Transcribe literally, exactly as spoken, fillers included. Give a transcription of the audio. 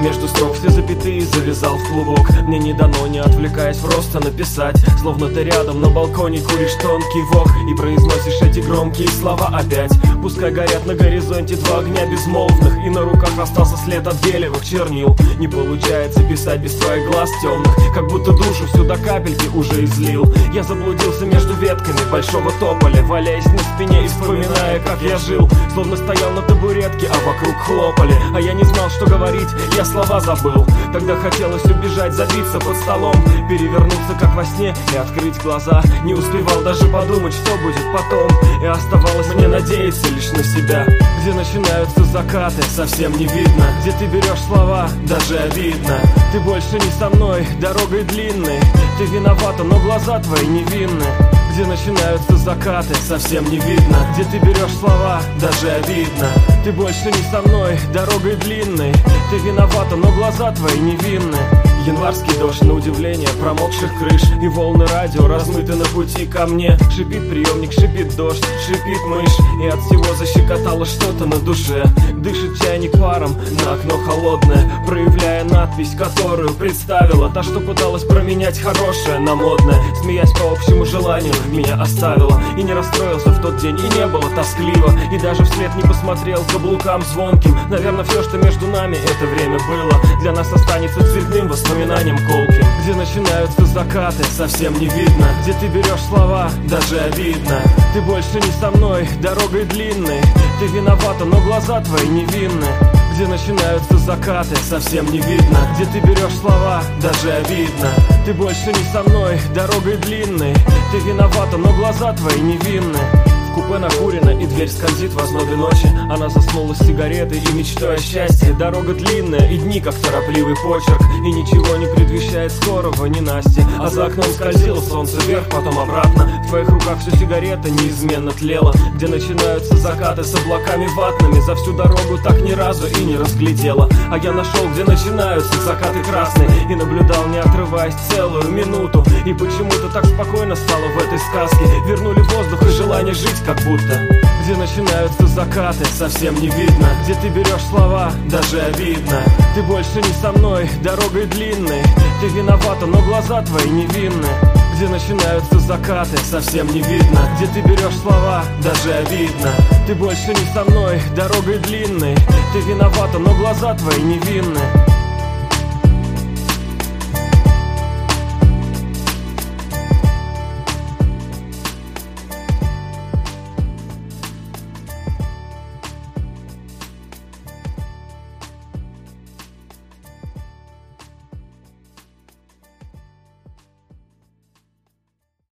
между строк все запятые завязал в клубок. Мне не дано, не отвлекаясь, просто написать. Словно ты рядом на балконе куришь тонкий вок и произносишь эти громкие слова опять. Пускай горят на горизонте два огня безмолвных, и на руках остался след от гелевых чернил. Не получается писать без твоих глаз темных, как будто душу всю до капельки уже излил. Я заблудился между ветками большого тополя, валяясь на спине и вспоминая, как я жил. Словно стоял на табуретке, а вокруг хлопали. А я не знал, что говорить, я слова забыл. Тогда хотелось убежать, забиться под столом, перевернуться как во сне и открыть глаза. Не успевал даже подумать, что будет потом, и оставалось мне надеяться лишь на себя. Где начинаются закаты, совсем не видно. Где ты берешь слова, даже обидно. Ты больше не со мной, дорогой длинной. Ты виновата, но глаза твои невинны. Где начинаются закаты, совсем не видно. Где ты берешь слова, даже обидно. Ты больше не со мной, дорогой длинной. Ты виновата, но глаза твои невинны. Январский дождь, на удивление промокших крыш, и волны радио размыты на пути ко мне. Шипит приемник, шипит дождь, шипит мышь, и от всего защекотало что-то на душе. Дышит чайник паром, на окно холодное, проявляя надпись, которую представила та, что пыталась променять хорошее на модное. Смеясь по общему желанию, меня оставила. И не расстроился в тот день, и не было тоскливо, и даже вслед не посмотрел каблукам звонким. Наверное, все, что между нами это время было, для нас останется цветным воспоминанием колким. Где начинаются закаты, совсем не видно. Где ты берешь слова, даже обидно. Ты больше не со мной, дорогой длинной. Ты виновата, но глаза твои невинны. Где начинаются закаты, совсем не видно. Где ты берешь слова, даже обидно. Ты больше не со мной, дорогой длинной. Ты виновата, но глаза твои невинны. В купе накурено, и дверь скользит в ознобе ночи. Она заснула с сигаретой и мечтой о счастье. Дорога длинная, и дни как торопливый почерк, и ничего не предвещает скорого ненастья. А за окном скользило солнце вверх, потом обратно. В твоих руках все сигарета неизменно тлела. Где начинаются закаты с облаками ватными. За всю дорогу так ни разу и не разглядела. А я нашел, где начинаются закаты красные, и наблюдал, не отрываясь, целую минуту. И почему-то так спокойно стало в этой сказке. Вернули воздух и желание жить как будто. Где начинаются закаты, совсем не видно. Где ты берешь слова, даже обидно. Ты больше не со мной, дорогой длинной. Ты виновата, но глаза твои невинны. Где начинаются закаты, совсем не видно. Где ты берешь слова, даже обидно. Ты больше не со мной, дорогой длинной. Ты виновата, но глаза твои невинны.